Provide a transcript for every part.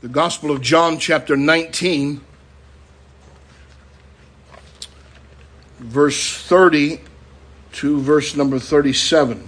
The Gospel of John, chapter 19, verse 30 to verse number 37.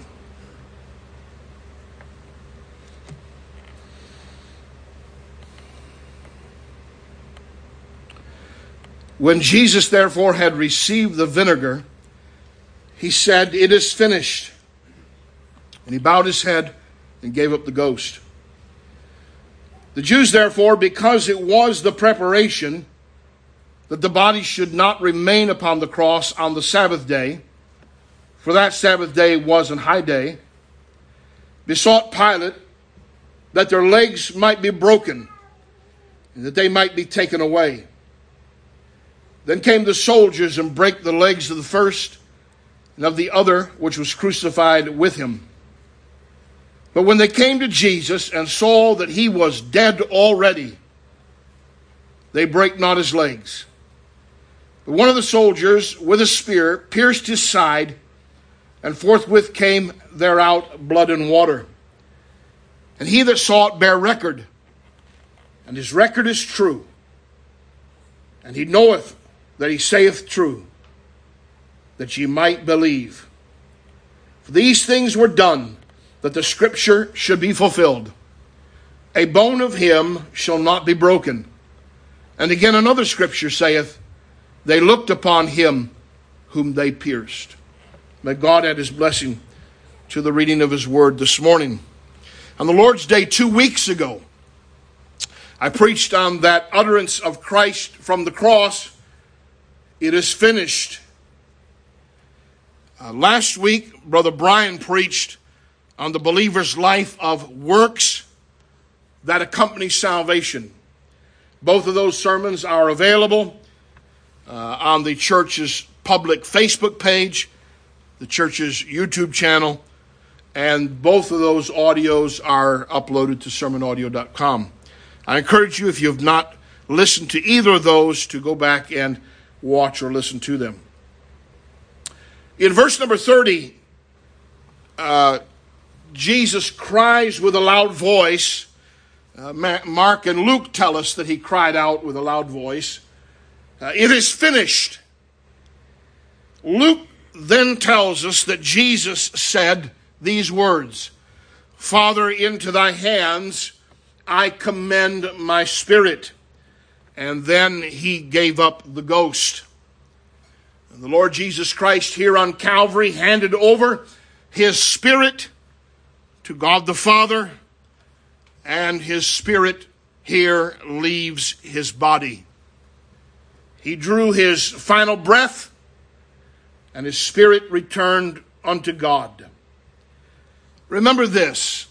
When Jesus therefore had received the vinegar, he said, "It is finished." And he bowed his head and gave up the ghost. The Jews therefore, because it was the preparation that the body should not remain upon the cross on the Sabbath day, for that Sabbath day was an high day, besought Pilate that their legs might be broken and that they might be taken away. Then came the soldiers and brake the legs of the first and of the other which was crucified with him. But when they came to Jesus and saw that he was dead already, they brake not his legs. But one of the soldiers with a spear pierced his side, and forthwith came there out blood and water. And he that saw it bare record, and his record is true. And he knoweth that he saith true, that ye might believe. For these things were done, that the scripture should be fulfilled. A bone of him shall not be broken. And again another scripture saith, they looked upon him whom they pierced. May God add his blessing to the reading of his word this morning. On the Lord's Day 2 weeks ago, I preached on that utterance of Christ from the cross, "It is finished." Last week, Brother Brian preached on the believer's life of works that accompany salvation. Both of those sermons are available on the church's public Facebook page, the church's YouTube channel, and both of those audios are uploaded to sermonaudio.com. I encourage you, if you have not listened to either of those, to go back and watch or listen to them. In verse number 30, Jesus cries with a loud voice. Mark and Luke tell us that he cried out with a loud voice. It is finished. Luke then tells us that Jesus said these words, "Father, into thy hands I commend my spirit." And then he gave up the ghost. And the Lord Jesus Christ here on Calvary handed over his spirit to God the Father, and his spirit here leaves his body. He drew his final breath, and his spirit returned unto God. Remember this: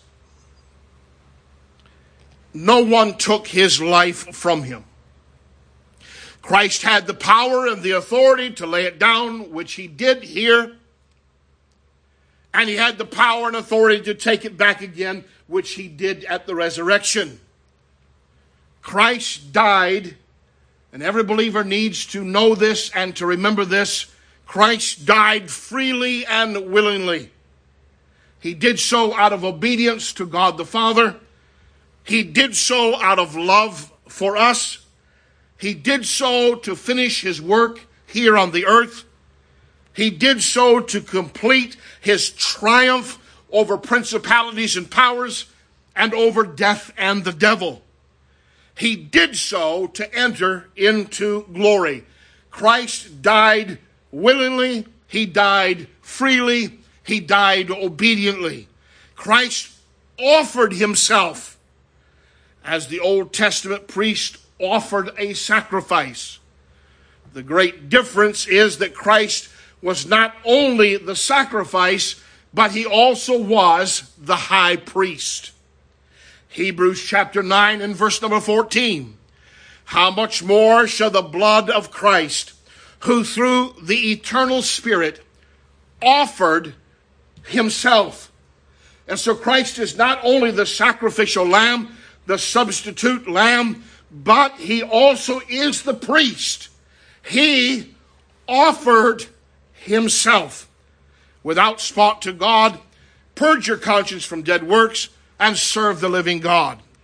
no one took his life from him. Christ had the power and the authority to lay it down, which he did here. And he had the power and authority to take it back again, which he did at the resurrection. Christ died, and every believer needs to know this and to remember this. Christ died freely and willingly. He did so out of obedience to God the Father. He did so out of love for us. He did so to finish his work here on the earth. He did so to complete his triumph over principalities and powers and over death and the devil. He did so to enter into glory. Christ died willingly. He died freely. He died obediently. Christ offered himself as the Old Testament priest offered a sacrifice. The great difference is that Christ was not only the sacrifice, but he also was the high priest. Hebrews chapter 9 and verse number 14. How much more shall the blood of Christ, who through the eternal Spirit offered himself. And so Christ is not only the sacrificial lamb, the substitute lamb, but he also is the priest. He offered himself without spot to God. Purge your conscience from dead works and serve the living God.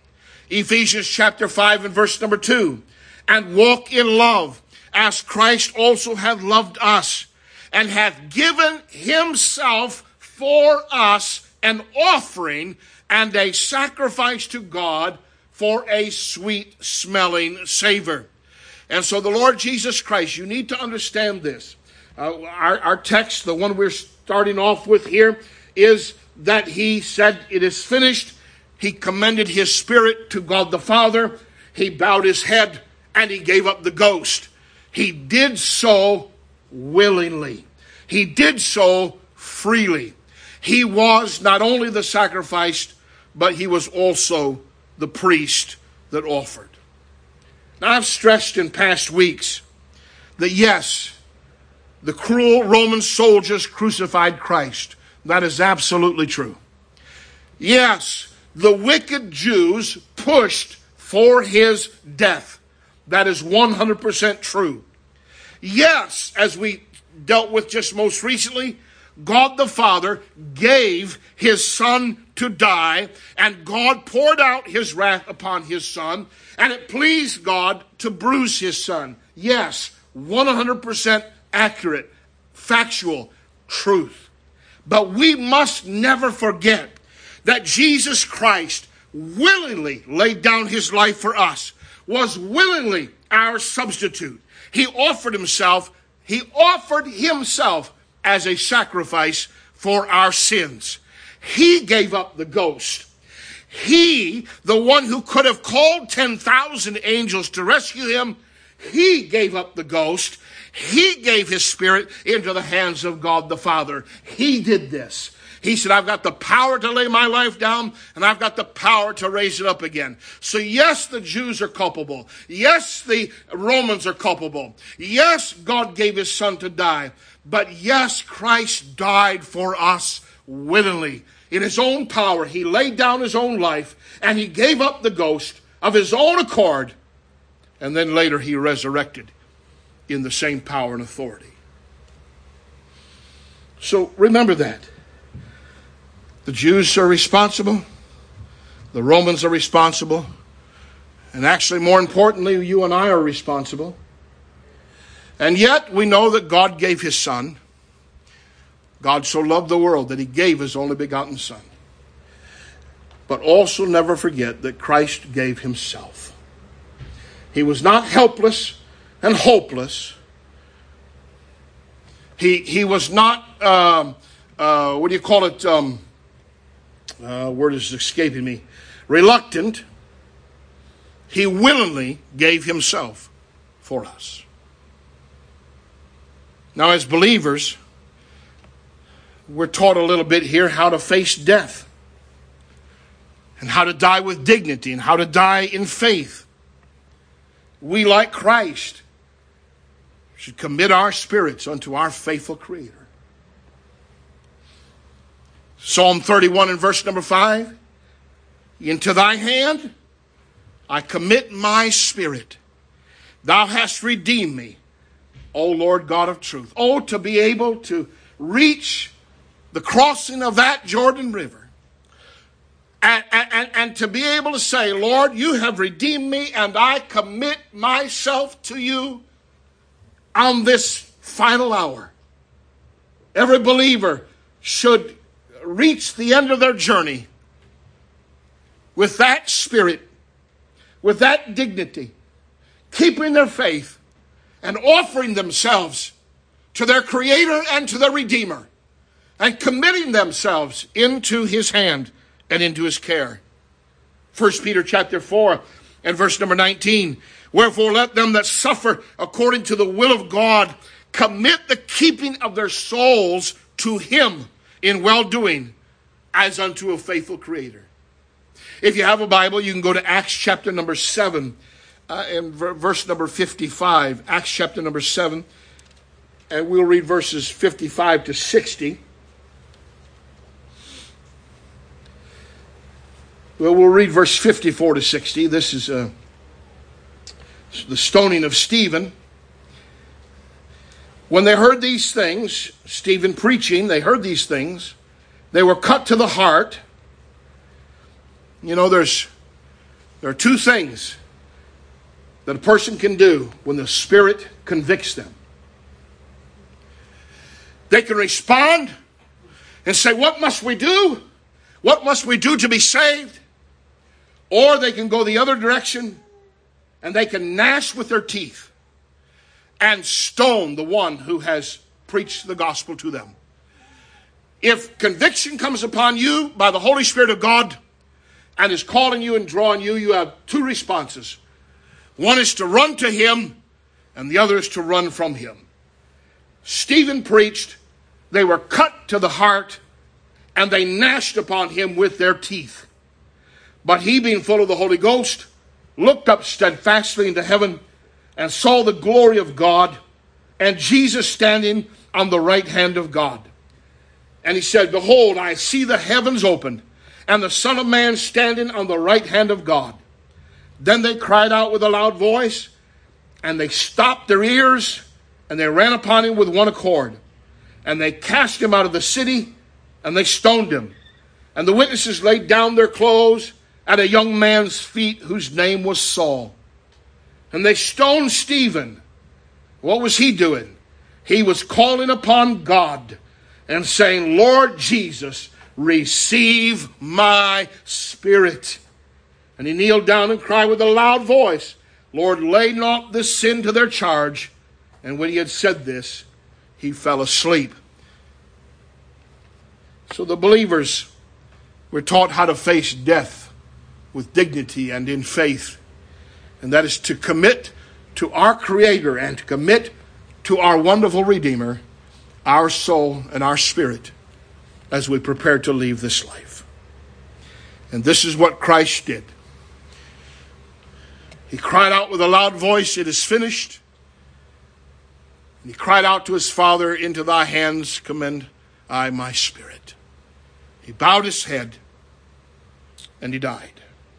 Ephesians chapter 5 and verse number 2. And walk in love, as Christ also hath loved us, and hath given himself for us an offering and a sacrifice to God for a sweet smelling savor. And so the Lord Jesus Christ, you need to understand this. Our text, the one we're starting off with here, is that he said, it is finished. He commended his spirit to God the Father. He bowed his head and he gave up the ghost. He did so willingly. He did so freely. He was not only the sacrifice, but he was also the priest that offered. Now, I've stressed in past weeks that yes, the cruel Roman soldiers crucified Christ. That is absolutely true. Yes, the wicked Jews pushed for his death. That is 100% true. Yes, as we dealt with just most recently, God the Father gave his Son to die, and God poured out his wrath upon his Son, and it pleased God to bruise his Son. Yes, 100% accurate, factual truth. But we must never forget that Jesus Christ willingly laid down his life for us, was willingly our substitute. He offered himself as a sacrifice for our sins. He gave up the ghost. He, the one who could have called 10,000 angels to rescue him, he gave up the ghost. He gave his spirit into the hands of God the Father. He did this. He said, I've got the power to lay my life down, and I've got the power to raise it up again. So yes, the Jews are culpable. Yes, the Romans are culpable. Yes, God gave his Son to die. But yes, Christ died for us willingly. In his own power, he laid down his own life, and he gave up the ghost of his own accord. And then later he resurrected in the same power and authority. So remember that. The Jews are responsible. The Romans are responsible. And actually, more importantly, you and I are responsible. And yet, we know that God gave his Son. God so loved the world that he gave his only begotten Son. But also never forget that Christ gave himself. He was not helpless and hopeless. He was not, word is escaping me, reluctant. He willingly gave himself for us. Now, as believers, we're taught a little bit here how to face death and how to die with dignity and how to die in faith. We, like Christ, should commit our spirits unto our faithful Creator. Psalm 31 and verse number 5. Into thy hand I commit my spirit. Thou hast redeemed me, O Lord God of truth. Oh, to be able to reach the crossing of that Jordan River and to be able to say, Lord, you have redeemed me and I commit myself to you on this final hour. Every believer should reach the end of their journey with that spirit, with that dignity, keeping their faith and offering themselves to their Creator and to their Redeemer and committing themselves into his hand and into his care. 1 Peter chapter 4 and verse number 19. Wherefore let them that suffer according to the will of God commit the keeping of their souls to him in well-doing as unto a faithful Creator. If you have a Bible, you can go to Acts chapter number 7 and verse number 55. Acts chapter number 7, and we'll read verses 55 to 60. Well, we'll read verse 54 to 60. This is the stoning of Stephen. When they heard these things, Stephen preaching, they heard these things. They were cut to the heart. You know, there's There are two things that a person can do when the Spirit convicts them. They can respond and say, what must we do? What must we do to be saved? Or they can go the other direction and they can gnash with their teeth and stone the one who has preached the gospel to them. If conviction comes upon you by the Holy Spirit of God and is calling you and drawing you, you have two responses. One is to run to him, and the other is to run from him. Stephen preached, they were cut to the heart, and they gnashed upon him with their teeth. But he, being full of the Holy Ghost, looked up steadfastly into heaven and saw the glory of God and Jesus standing on the right hand of God. And he said, behold, I see the heavens opened and the Son of Man standing on the right hand of God. Then they cried out with a loud voice, and they stopped their ears, and they ran upon him with one accord. And they cast him out of the city, and they stoned him. And the witnesses laid down their clothes at a young man's feet, whose name was Saul. And they stoned Stephen. What was he doing? He was calling upon God and saying, Lord Jesus, receive my spirit. And he kneeled down and cried with a loud voice, Lord, lay not this sin to their charge. And when he had said this, he fell asleep. So the believers were taught how to face death with dignity and in faith. And that is to commit to our Creator and to commit to our wonderful Redeemer, our soul and our spirit, as we prepare to leave this life. And this is what Christ did. He cried out with a loud voice, it is finished. And he cried out to his Father, into thy hands commend I my spirit. He bowed his head and he died.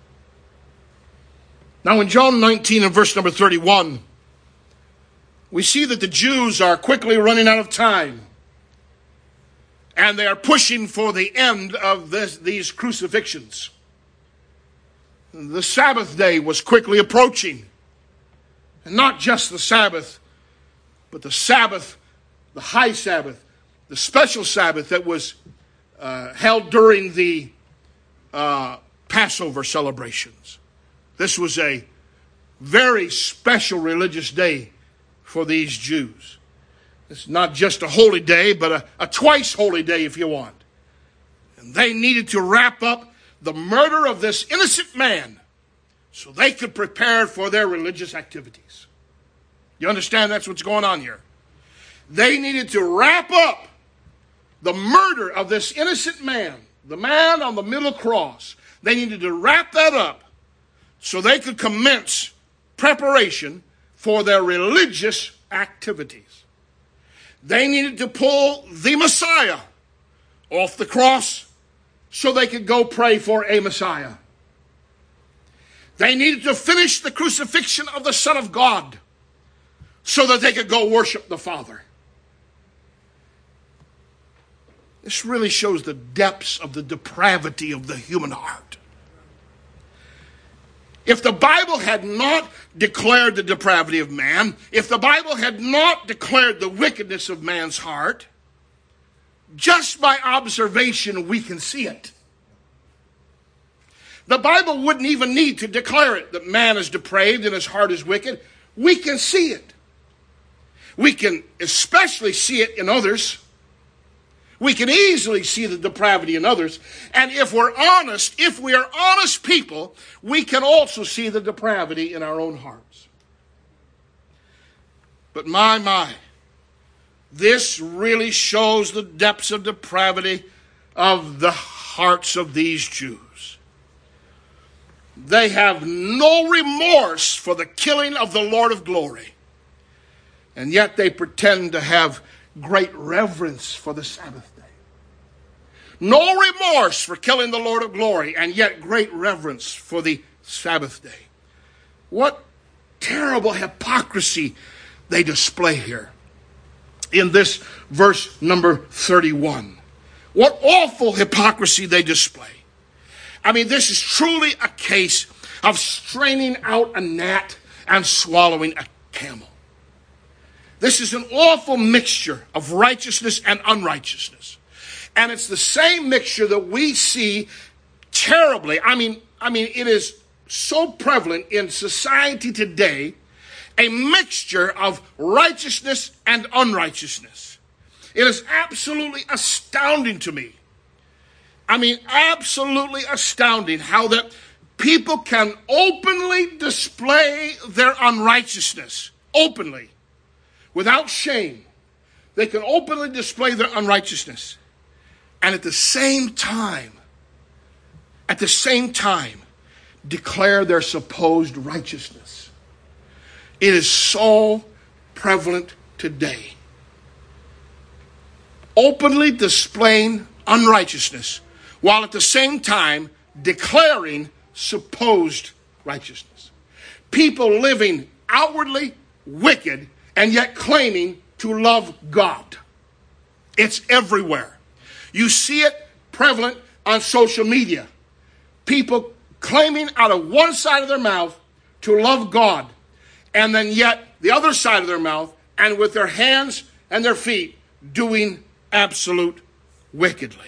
Now in John 19 and verse number 31, we see that the Jews are quickly running out of time. And they are pushing for the end of these crucifixions. The Sabbath day was quickly approaching. And not just the Sabbath, but the Sabbath, the high Sabbath, the special Sabbath that was held during the Passover celebrations. This was a very special religious day for these Jews. It's not just a holy day, but a twice holy day if you want. And they needed to wrap up the murder of this innocent man so they could prepare for their religious activities. You understand that's what's going on here? They needed to wrap up the murder of this innocent man, the man on the middle cross. They needed to wrap that up so they could commence preparation for their religious activities. They needed to pull the Messiah off the cross so they could go pray for a Messiah. They needed to finish the crucifixion of the Son of God so that they could go worship the Father. This really shows the depths of the depravity of the human heart. If the Bible had not declared the depravity of man, if the Bible had not declared the wickedness of man's heart, just by observation we can see it. The Bible wouldn't even need to declare it, that man is depraved and his heart is wicked. We can see it. We can especially see it in others. We can easily see the depravity in others. And if we're honest, if we are honest people, we can also see the depravity in our own hearts. But my, this really shows the depths of depravity of the hearts of these Jews. They have no remorse for the killing of the Lord of glory. And yet they pretend to have great reverence for the Sabbath day. No remorse for killing the Lord of glory, and yet great reverence for the Sabbath day. What terrible hypocrisy they display here in this verse number 31. What awful hypocrisy they display. I mean, this is truly a case of straining out a gnat and swallowing a camel. This is an awful mixture of righteousness and unrighteousness. And it's the same mixture that we see terribly. I mean, it is so prevalent in society today, a mixture of righteousness and unrighteousness. It is absolutely astounding to me. Absolutely astounding how that people can openly display their unrighteousness. Openly. Without shame. They can openly display their unrighteousness. And at the same time, declare their supposed righteousness. It is so prevalent today. Openly displaying unrighteousness, while at the same time declaring supposed righteousness. People living outwardly wicked and yet claiming to love God. It's everywhere. You see it prevalent on social media. People claiming out of one side of their mouth to love God, and then yet the other side of their mouth and with their hands and their feet doing absolute wickedly.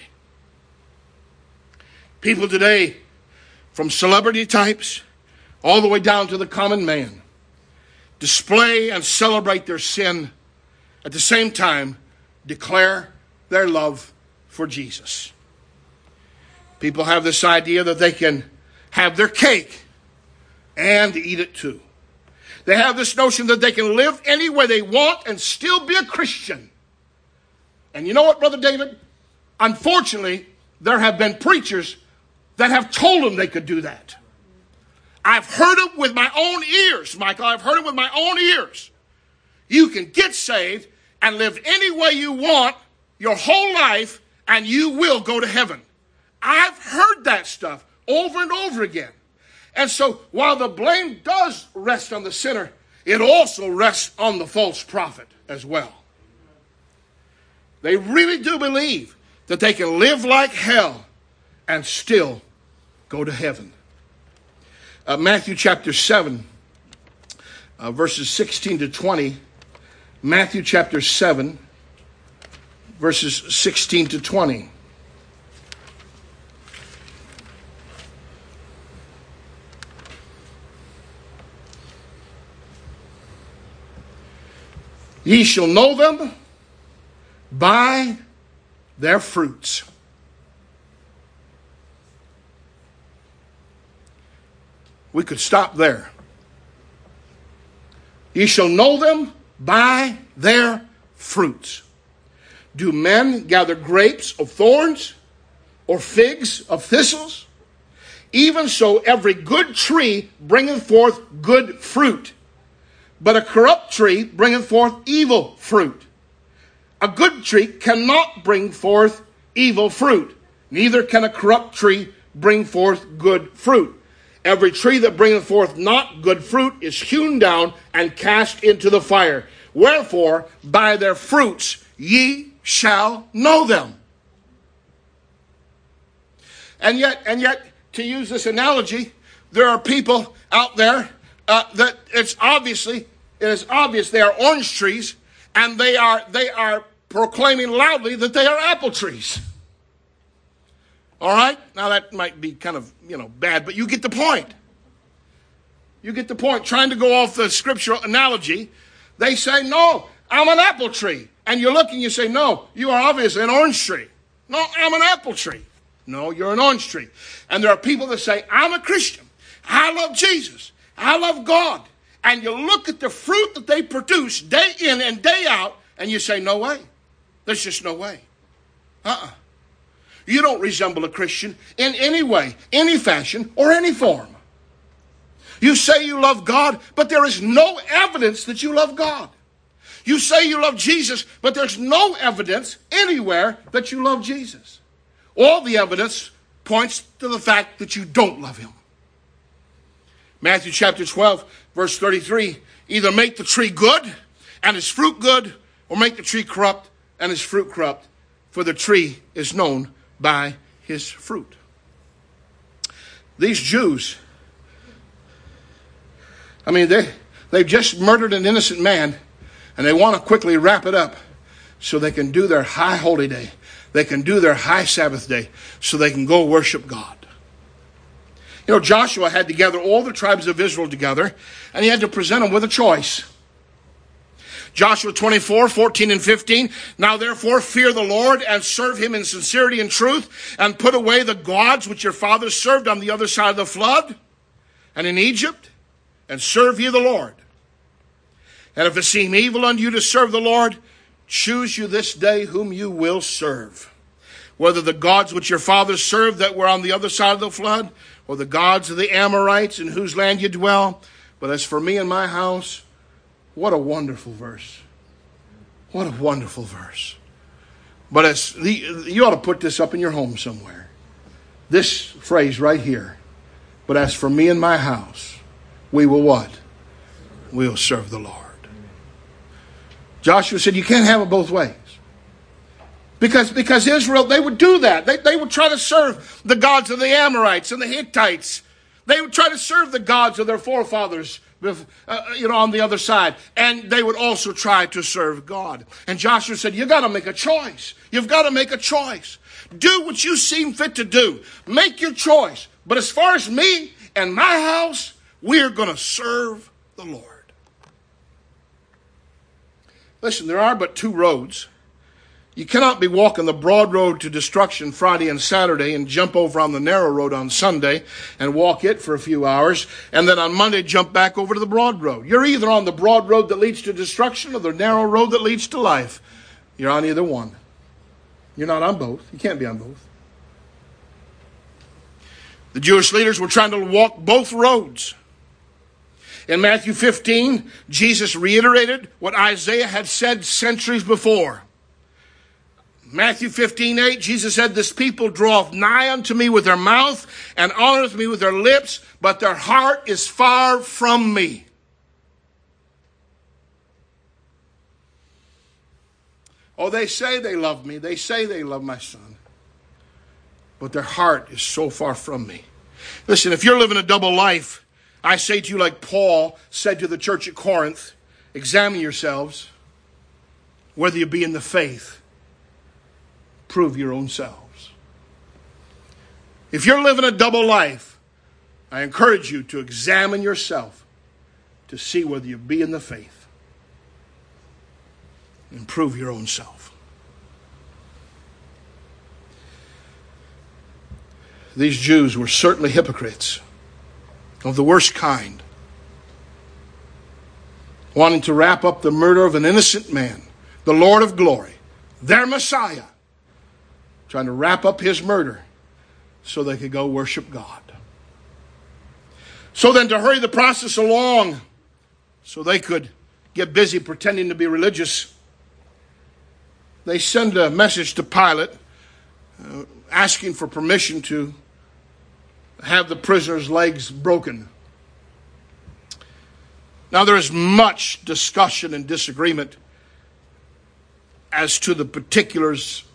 People today, from celebrity types all the way down to the common man, display and celebrate their sin, at the same time declare their love for Jesus. People have this idea that they can have their cake and eat it too. They have this notion that they can live any way they want and still be a Christian. And you know what, Brother David? Unfortunately, there have been preachers that have told them they could do that. I've heard it with my own ears, Michael. I've heard it with my own ears. You can get saved and live any way you want your whole life, and you will go to heaven. I've heard that stuff over and over again. And so while the blame does rest on the sinner, it also rests on the false prophet as well. They really do believe that they can live like hell and still go to heaven. Matthew chapter 7, verses 16 to 20. Matthew chapter 7, verses 16 to 20. Ye shall know them by their fruits. We could stop there. Ye shall know them by their fruits. Do men gather grapes of thorns or figs of thistles? Even so, every good tree bringeth forth good fruit, but a corrupt tree bringeth forth evil fruit. A good tree cannot bring forth evil fruit, neither can a corrupt tree bring forth good fruit. Every tree that bringeth forth not good fruit is hewn down and cast into the fire. Wherefore, by their fruits ye shall know them. And yet, to use this analogy, there are people out there that it is obvious they are orange trees, and they are proclaiming loudly that they are apple trees. All right? Now that might be kind of, bad, but you get the point. You get the point. Trying to go off the scriptural analogy, they say, no, I'm an apple tree. And you look and you say, no, you are obviously an orange tree. No, I'm an apple tree. No, you're an orange tree. And there are people that say, I'm a Christian. I love Jesus. I love God. And you look at the fruit that they produce day in and day out, and you say, no way. There's just no way. You don't resemble a Christian in any way, any fashion, or any form. You say you love God, but there is no evidence that you love God. You say you love Jesus, but there's no evidence anywhere that you love Jesus. All the evidence points to the fact that you don't love him. Matthew chapter 12, verse 33, either make the tree good and its fruit good, or make the tree corrupt and its fruit corrupt, for the tree is known by his fruit. These Jews, I mean, they've just murdered an innocent man, and they want to quickly wrap it up so they can do their high holy day. They can do their high Sabbath day so they can go worship God. You know, Joshua had to gather all the tribes of Israel together, and he had to present them with a choice. Joshua 24, 14 and 15. Now therefore fear the Lord and serve him in sincerity and truth, and put away the gods which your fathers served on the other side of the flood and in Egypt, and serve ye the Lord. And if it seem evil unto you to serve the Lord, choose you this day whom you will serve, whether the gods which your fathers served that were on the other side of the flood, or the gods of the Amorites in whose land you dwell. But as for me and my house, what a wonderful verse. What a wonderful verse. But you ought to put this up in your home somewhere. This phrase right here. But as for me and my house, we will what? We will serve the Lord. Joshua said you can't have it both ways. Because Israel, they would do that. They would try to serve the gods of the Amorites and the Hittites. They would try to serve the gods of their forefathers, on the other side. And they would also try to serve God. And Joshua said, you got to make a choice. You've got to make a choice. Do what you seem fit to do. Make your choice. But as far as me and my house, we're going to serve the Lord. Listen, there are but two roads. You cannot be walking the broad road to destruction Friday and Saturday and jump over on the narrow road on Sunday and walk it for a few hours, and then on Monday jump back over to the broad road. You're either on the broad road that leads to destruction or the narrow road that leads to life. You're on either one. You're not on both. You can't be on both. The Jewish leaders were trying to walk both roads. In Matthew 15, Jesus reiterated what Isaiah had said centuries before. Matthew 15:8, Jesus said, this people draweth nigh unto me with their mouth and honoreth me with their lips, but their heart is far from me. Oh, they say they love me. They say they love my son. But their heart is so far from me. Listen, if you're living a double life, I say to you like Paul said to the church at Corinth, examine yourselves, whether you be in the faith. Prove your own selves. If you're living a double life, I encourage you to examine yourself to see whether you be in the faith. And prove your own self. These Jews were certainly hypocrites of the worst kind, wanting to wrap up the murder of an innocent man, the Lord of glory, their Messiah, trying to wrap up his murder so they could go worship God. So then, to hurry the process along so they could get busy pretending to be religious, they send a message to Pilate asking for permission to have the prisoner's legs broken. Now, there is much discussion and disagreement as to the particulars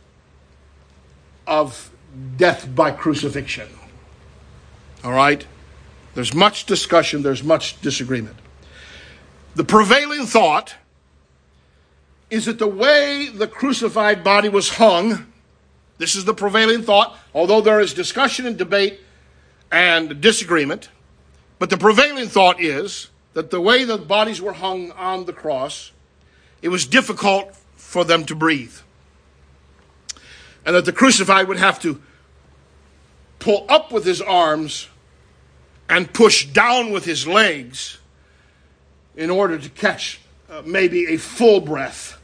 of death by crucifixion. All right? There's much discussion, there's much disagreement. The prevailing thought is that the way the crucified body was hung, this is the prevailing thought, although there is discussion and debate and disagreement, but the prevailing thought is that the way the bodies were hung on the cross, it was difficult for them to breathe. And that the crucified would have to pull up with his arms and push down with his legs in order to catch maybe a full breath.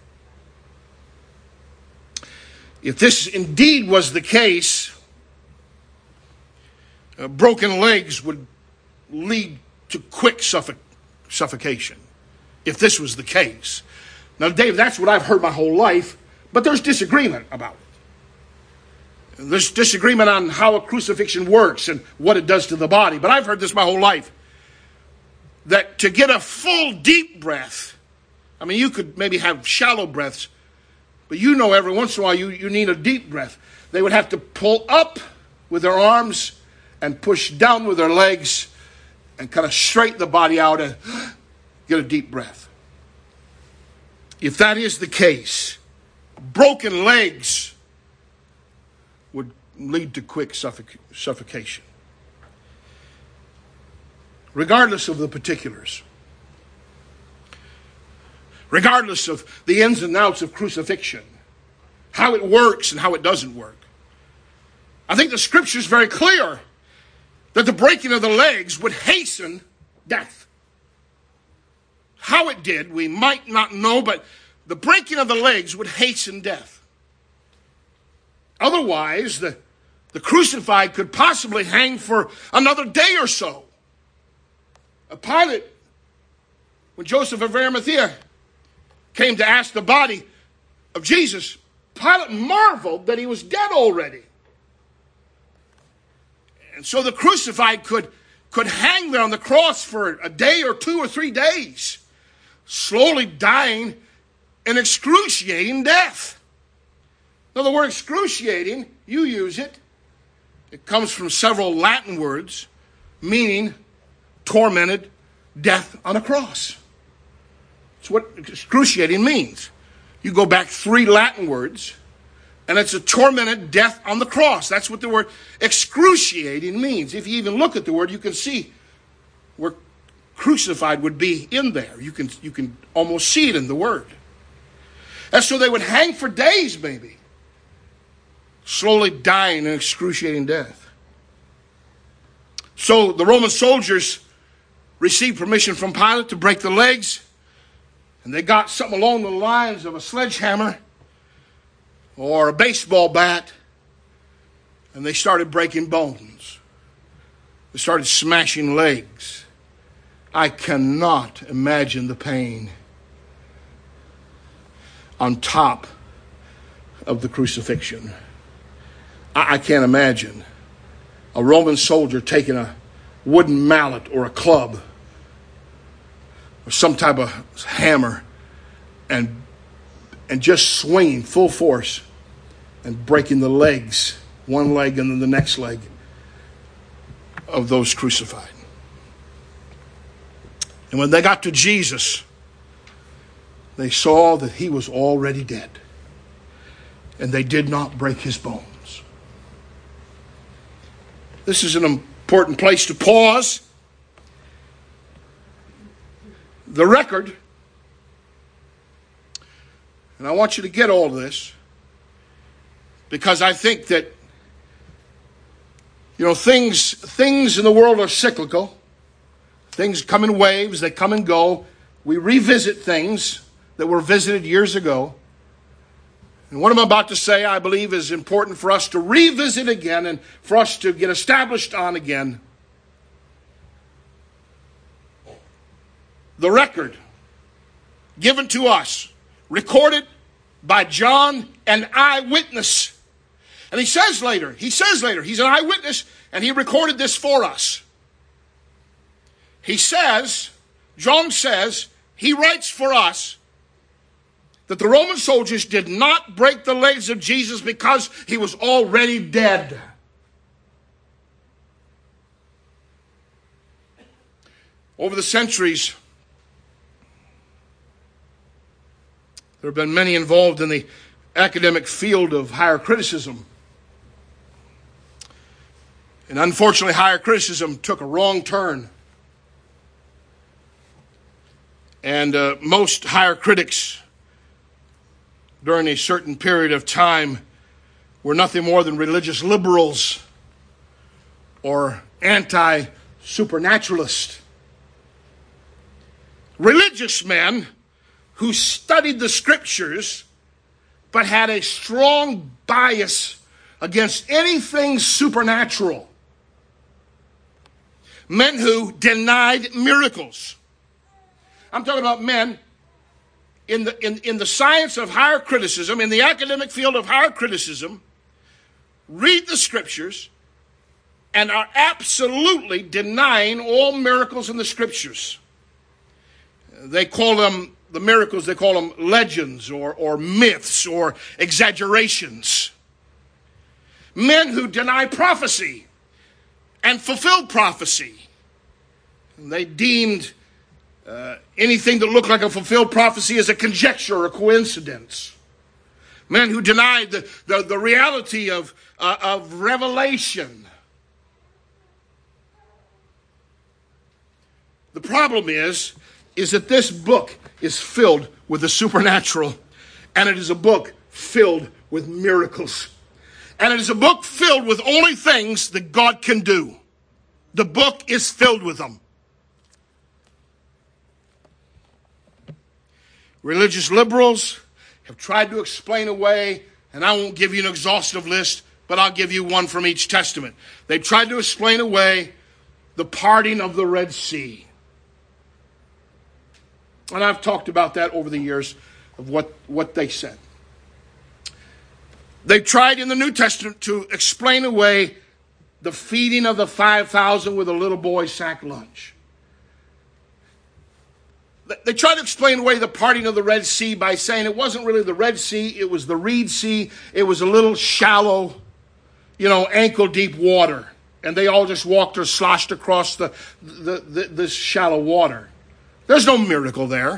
If this indeed was the case, broken legs would lead to quick suffocation. If this was the case. Now, Dave, that's what I've heard my whole life, but there's disagreement about it. There's disagreement on how a crucifixion works and what it does to the body. But I've heard this my whole life. That to get a full deep breath, I mean, you could maybe have shallow breaths, but you know every once in a while you need a deep breath. They would have to pull up with their arms and push down with their legs and kind of straighten the body out and get a deep breath. If that is the case, broken legs would lead to quick suffocation. Regardless of the particulars, regardless of the ins and outs of crucifixion, how it works and how it doesn't work, I think the scripture is very clear that the breaking of the legs would hasten death. How it did, we might not know, but the breaking of the legs would hasten death. Otherwise, the crucified could possibly hang for another day or so. Pilate, when Joseph of Arimathea came to ask the body of Jesus, Pilate marveled that he was dead already. And so the crucified could hang there on the cross for a day or 2 or 3 days, slowly dying an excruciating death. Now, the word excruciating, you use it. It comes from several Latin words, meaning tormented death on a cross. That's what excruciating means. You go back 3 Latin words, and it's a tormented death on the cross. That's what the word excruciating means. If you even look at the word, you can see where crucified would be in there. You can almost see it in the word. And so they would hang for days, maybe, slowly dying an excruciating death. So the Roman soldiers received permission from Pilate to break the legs, and they got something along the lines of a sledgehammer or a baseball bat, and they started breaking bones. They started smashing legs. I cannot imagine the pain on top of the crucifixion. I can't imagine a Roman soldier taking a wooden mallet or a club or some type of hammer and just swinging full force and breaking the legs, one leg and then the next leg of those crucified. And when they got to Jesus, they saw that he was already dead, and they did not break his bones. This is an important place to pause. The record, and I want you to get all of this, because I think that, things in the world are cyclical. Things come in waves, they come and go. We revisit things that were visited years ago. And what I'm about to say, I believe, is important for us to revisit again and for us to get established on again. The record given to us, recorded by John, an eyewitness. And he says later, he's an eyewitness, and he recorded this for us. He says, John says, he writes for us that the Roman soldiers did not break the legs of Jesus because he was already dead. Over the centuries, there have been many involved in the academic field of higher criticism. And unfortunately, higher criticism took a wrong turn. And most higher critics during a certain period of time were nothing more than religious liberals or anti-supernaturalists. Religious men who studied the scriptures but had a strong bias against anything supernatural. Men who denied miracles. I'm talking about men in the science of higher criticism, in the academic field of higher criticism, read the scriptures and are absolutely denying all miracles in the scriptures. They call them, the miracles, they call them legends or myths or exaggerations. Men who deny prophecy and fulfill prophecy. They deemed anything that looked like a fulfilled prophecy as a conjecture or a coincidence. Men who denied the reality of revelation. The problem is that this book is filled with the supernatural, and it is a book filled with miracles. And it is a book filled with only things that God can do. The book is filled with them. Religious liberals have tried to explain away, and I won't give you an exhaustive list, but I'll give you one from each testament. They've tried to explain away the parting of the Red Sea. And I've talked about that over the years of what they said. They've tried in the New Testament to explain away the feeding of the 5,000 with a little boy's sack lunch. They tried to explain away the parting of the Red Sea by saying it wasn't really the Red Sea, it was the Reed Sea. It was a little shallow, ankle-deep water. And they all just walked or sloshed across this shallow water. There's no miracle there.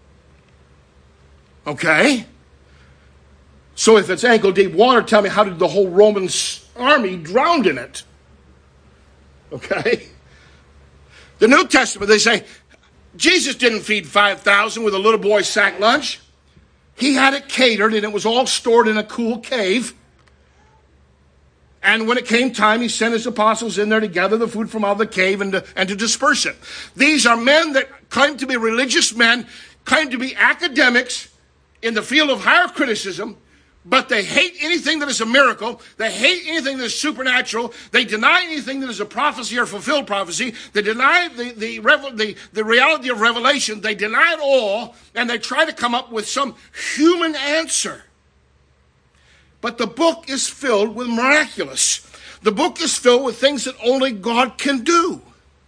Okay? So if it's ankle-deep water, tell me, how did the whole Roman army drown in it? Okay? The New Testament, they say, Jesus didn't feed 5,000 with a little boy's sack lunch. He had it catered, and it was all stored in a cool cave. And when it came time, he sent his apostles in there to gather the food from out of the cave and to disperse it. These are men that claim to be religious men, claim to be academics in the field of higher criticism, but they hate anything that is a miracle. They hate anything that is supernatural. They deny anything that is a prophecy or fulfilled prophecy. They deny the reality of revelation. They deny it all, and they try to come up with some human answer. But the book is filled with miraculous. The book is filled with things that only God can do.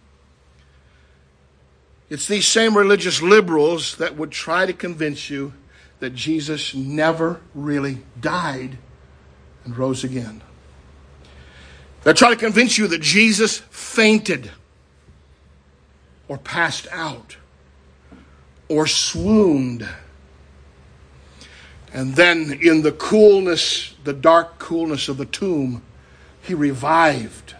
It's these same religious liberals that would try to convince you that Jesus never really died and rose again. They try to convince you that Jesus fainted or passed out or swooned. And then in the coolness, the dark coolness of the tomb, he revived.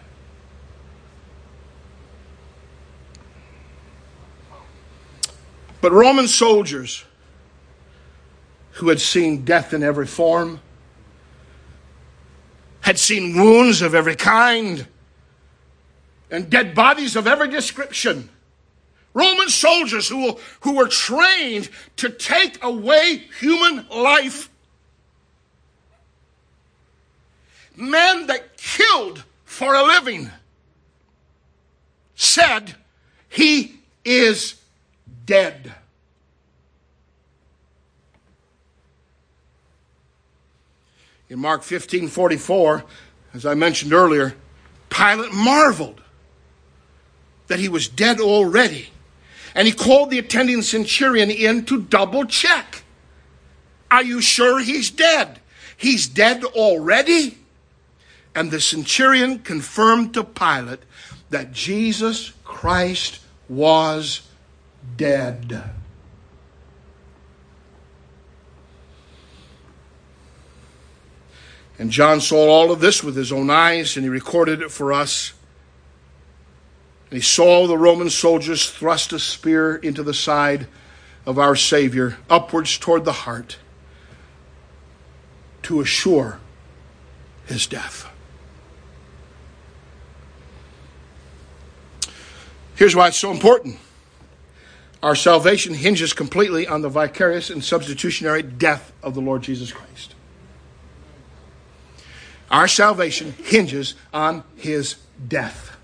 But Roman soldiers who had seen death in every form, had seen wounds of every kind, and dead bodies of every description. Roman soldiers who were trained to take away human life. Men that killed for a living said, he is dead. In Mark 15:44, as I mentioned earlier, Pilate marveled that he was dead already. And he called the attending centurion in to double check. Are you sure he's dead? He's dead already? And the centurion confirmed to Pilate that Jesus Christ was dead. And John saw all of this with his own eyes, and he recorded it for us. And he saw the Roman soldiers thrust a spear into the side of our Savior, upwards toward the heart, to assure his death. Here's why it's so important. Our salvation hinges completely on the vicarious and substitutionary death of the Lord Jesus Christ. Our salvation hinges on his death.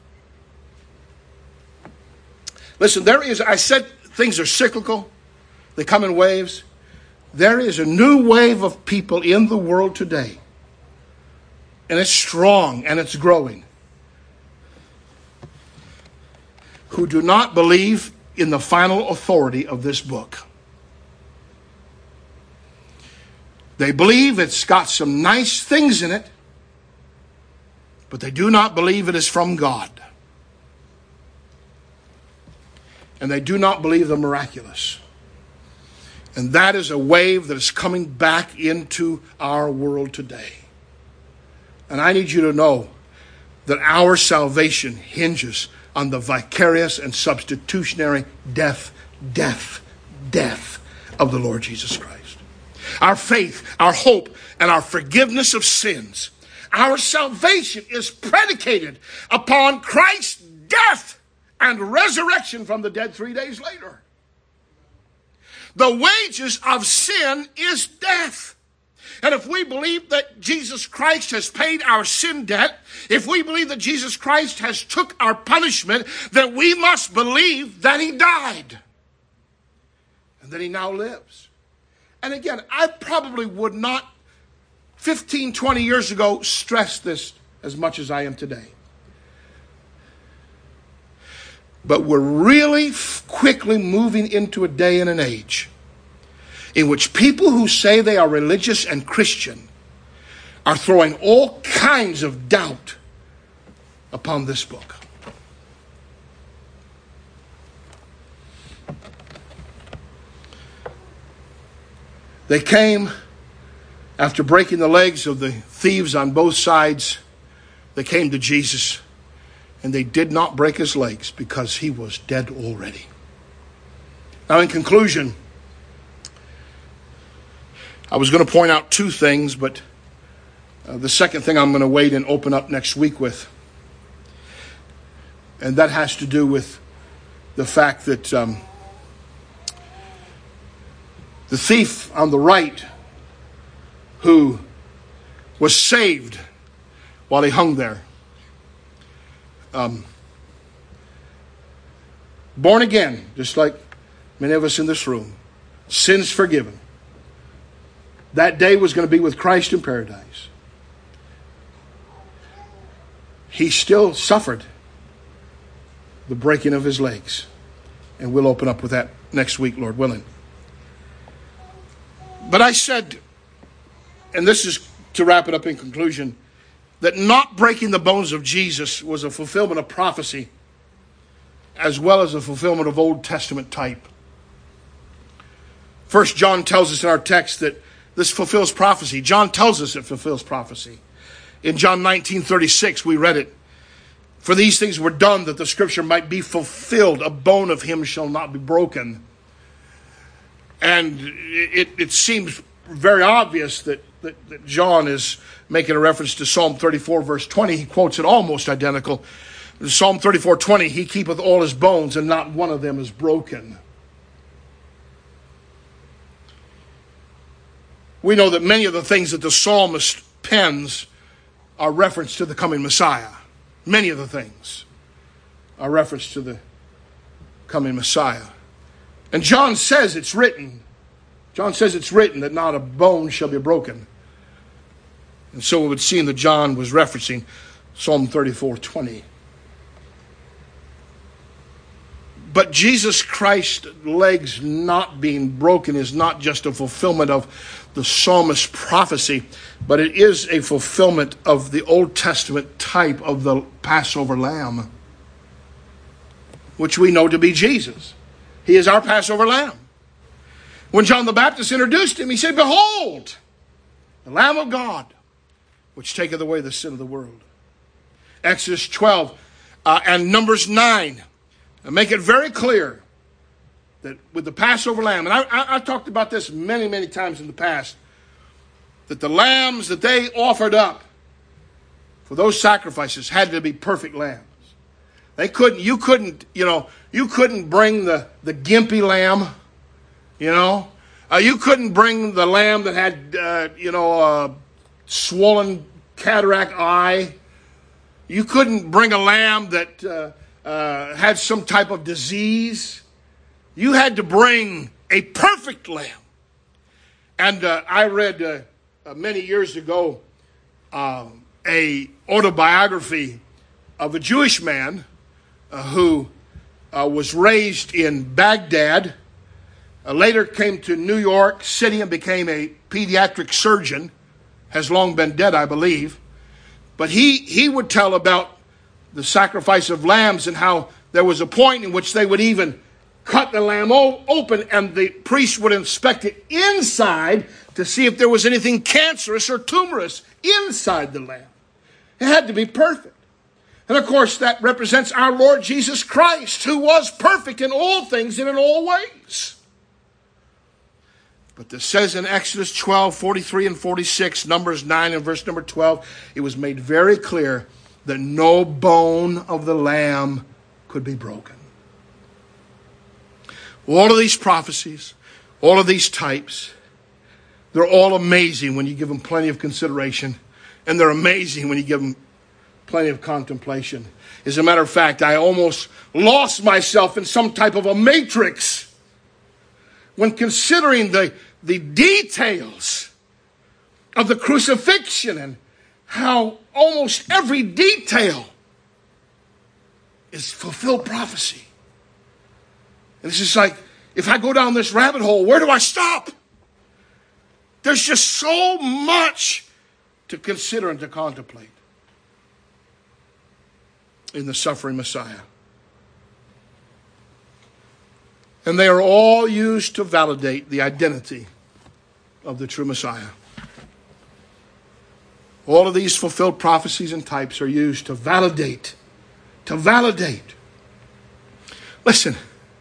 Listen, I said things are cyclical. They come in waves. There is a new wave of people in the world today. And it's strong and it's growing. Who do not believe in the final authority of this book. They believe it's got some nice things in it, but they do not believe it is from God. and they do not believe the miraculous. And that is a wave that is coming back into our world today. And I need you to know that our salvation hinges on the vicarious and substitutionary death of the Lord Jesus Christ. Our faith, our hope, and our forgiveness of sins, our salvation is predicated upon Christ's death and resurrection from the dead 3 days later. The wages of sin is death. And if we believe that Jesus Christ has paid our sin debt, if we believe that Jesus Christ has took our punishment, then we must believe that he died and that he now lives. And again, I probably would not 15, 20 years ago stress this as much as I am today. But we're really quickly moving into a day and an age in which people who say they are religious and Christian are throwing all kinds of doubt upon this book. They came after breaking the legs of the thieves on both sides. They came to Jesus, and they did not break his legs because he was dead already. Now, in conclusion, I was going to point out two things, but the second thing I'm going to wait and open up next week with. And that has to do with the fact that the thief on the right who was saved while he hung there, born again, just like many of us in this room, sins forgiven. That day was going to be with Christ in paradise. He still suffered the breaking of his legs. And we'll open up with that next week, Lord willing. But I said, and this is to wrap it up in conclusion, that not breaking the bones of Jesus was a fulfillment of prophecy as well as a fulfillment of Old Testament type. 1 John tells us in our text that this fulfills prophecy. John tells us it fulfills prophecy. In John 19:36, we read it. For these things were done that the scripture might be fulfilled. A bone of him shall not be broken. And it seems very obvious that John is making a reference to Psalm 34, verse 20. He quotes it almost identical. In Psalm 34:20, he keepeth all his bones, and not one of them is broken. We know that many of the things that the psalmist pens are reference to the coming Messiah. Many of the things are reference to the coming Messiah. And John says it's written. John says it's written that not a bone shall be broken. And so it would seem that John was referencing Psalm 34:20. But Jesus Christ's legs not being broken is not just a fulfillment of the psalmist's prophecy, but it is a fulfillment of the Old Testament type of the Passover lamb, which we know to be Jesus. He is our Passover lamb. When John the Baptist introduced him, he said, "Behold, the Lamb of God, which taketh away the sin of the world." Exodus 12 and Numbers 9 make it very clear that with the Passover lamb, and I've talked about this many, many times in the past, that the lambs that they offered up for those sacrifices had to be perfect lambs. You couldn't bring the gimpy lamb, you couldn't bring the lamb that had, a swollen cataract eye. You couldn't bring a lamb that had some type of disease. You had to bring a perfect lamb. And I read many years ago a autobiography of a Jewish man who was raised in Baghdad, later came to New York City and became a pediatric surgeon, has long been dead, I believe. But he would tell about the sacrifice of lambs and how there was a point in which they would even cut the lamb open, and the priest would inspect it inside to see if there was anything cancerous or tumorous inside the lamb. It had to be perfect. And of course, that represents our Lord Jesus Christ, who was perfect in all things and in all ways. But this says in Exodus 12, 43 and 46, Numbers 9 and verse number 12, it was made very clear that no bone of the lamb could be broken. All of these prophecies, all of these types, they're all amazing when you give them plenty of consideration. And they're amazing when you give them plenty of contemplation. As a matter of fact, I almost lost myself in some type of a matrix when considering the details of the crucifixion and how almost every detail is fulfilled prophecy. And it's just like, if I go down this rabbit hole, where do I stop? There's just so much to consider and to contemplate in the suffering Messiah. And they are all used to validate the identity of the true Messiah. All of these fulfilled prophecies and types are used to validate. To validate. Listen.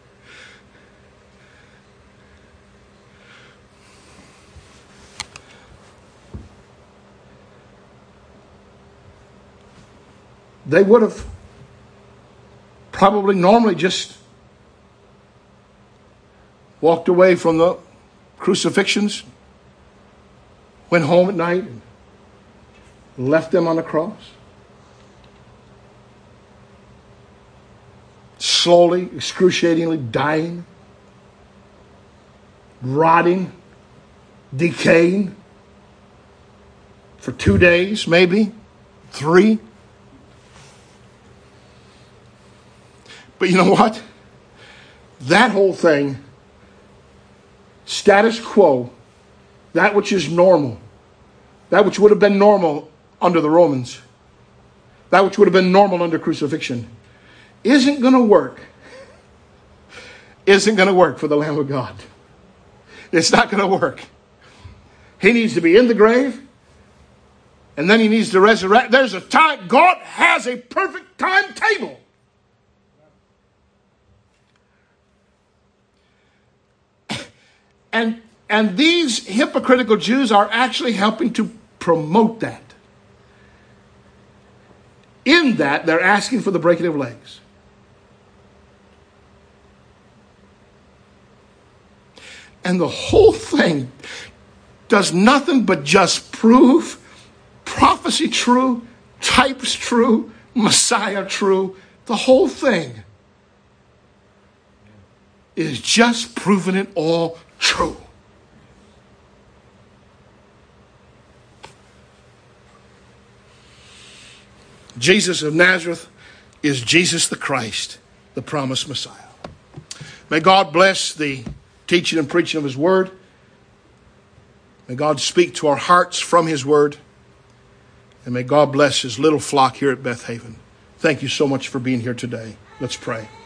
They would have probably normally just walked away from the crucifixions, went home at night, and left them on the cross. Slowly, excruciatingly dying, rotting, decaying for 2 days, maybe 3. But you know what? That whole thing, status quo, that which is normal, that which would have been normal under the Romans, that which would have been normal under crucifixion, isn't going to work. Isn't going to work for the Lamb of God. It's not going to work. He needs to be in the grave, and then he needs to resurrect. There's a time. God has a perfect timetable. And these hypocritical Jews are actually helping to promote that. In that, they're asking for the breaking of legs. And the whole thing does nothing but just prove prophecy true, types true, Messiah true. The whole thing is just proving it all true. Jesus of Nazareth is Jesus the Christ, the promised Messiah. May God bless the teaching and preaching of his word. May God speak to our hearts from his word. And may God bless his little flock here at Beth Haven. Thank you so much for being here today. Let's pray.